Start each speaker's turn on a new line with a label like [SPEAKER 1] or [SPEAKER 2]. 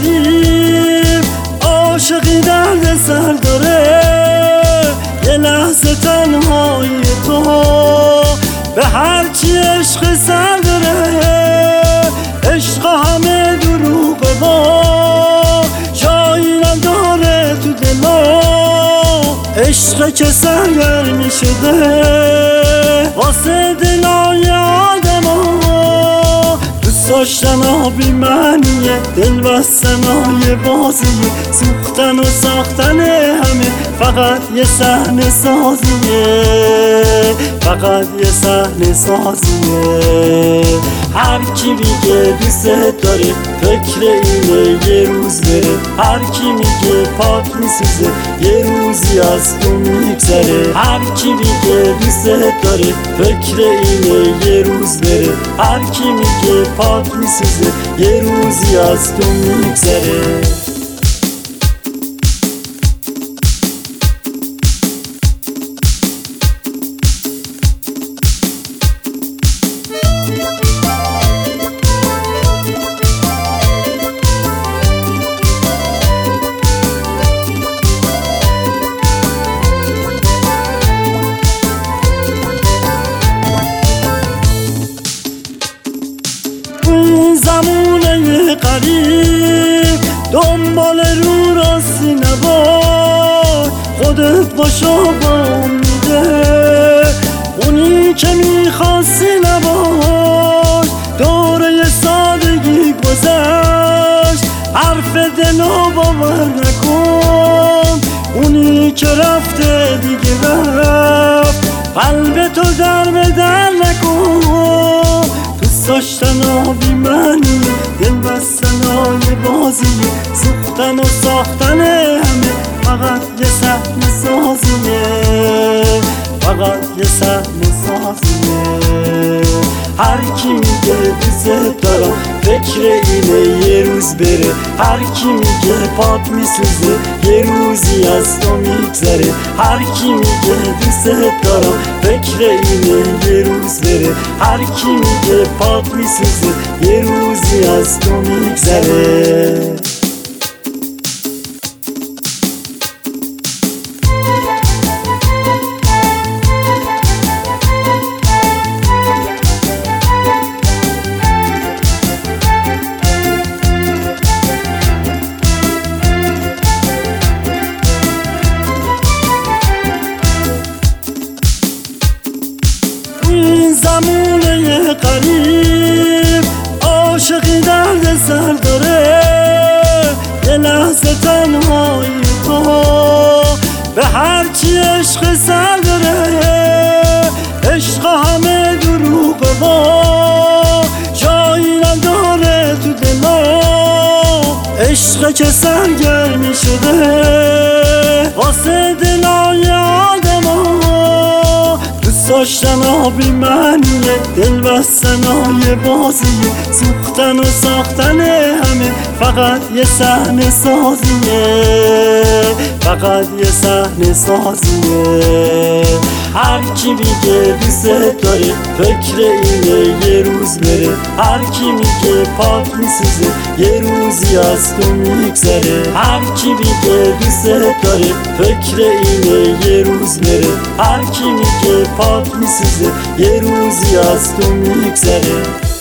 [SPEAKER 1] غریب عاشقی درد سر داره، یه لحظه تنهایی تو به هرچی عشق سر داره. عشق همه دروغ ما جایی نداره تو دلا، عشق که سرگرمی شده واسه دلای آدما. دوست داشتن آبی معنیه، دل بستن های بازیه، سوختن و ساختن همه فقط یه صحنه سازیه، فقط یه صحنه سازیه. هر کی میگه دوست داره فکر اینه یه روز بره، هر کی میگه پاک میسوزه یه روزی از تو میگذره. هر کی میگه دوست داره فکر اینه یه روز بره، هر کی میگه پاک میسوزه یه روزی از تو میگذره. زمونه قریب دنبال رو راستی نباش، خودت باشا با امیده، اونی که میخواستی نباش. دوره سادگی گذشت، حرف دلو باور نکن، اونی که رفته دیگه رفت، قلب تو در به در نکن. دوست داشتن آبی معنی، دل بستن های بازیه، سوختن و ساختن همه فقط یه صحنه سازیه، فقط یه صحنه سازیه. هر کی میگه دوست دارم فکر اینه یه روز بره، هر کی میگه پاک میسوزه یه روزی از تو میگذره. هر کی میگه دوست دارم فکر اینه یه روز بره، هر کی میگه پاک میسوزه یه روزی از تو میگذره. زمونه قریب عاشقی درد سر داره، یه لحظه تنهایی تو به هرچی عشق سر داره. عشق همه دروغ ما جایی نداره تو دلا، عشق که سرگرمی شده واسه دلای آدما. داشتن آبی معنیه، دل بستن های بازیه، سوختن و ساختن همه فقط یه صحنه سازیه، فقط یه صحنه سازیه. هر کی میگه دوست داره فکر اینه یه روز بره، هر کی میگه پاک میسوزه یه روزی از تو میگذره. هر کی میگه دوست داره فکر اینه یه روز بره، هر کی میگه پاک میسوزه یه روزی از تو میگذره.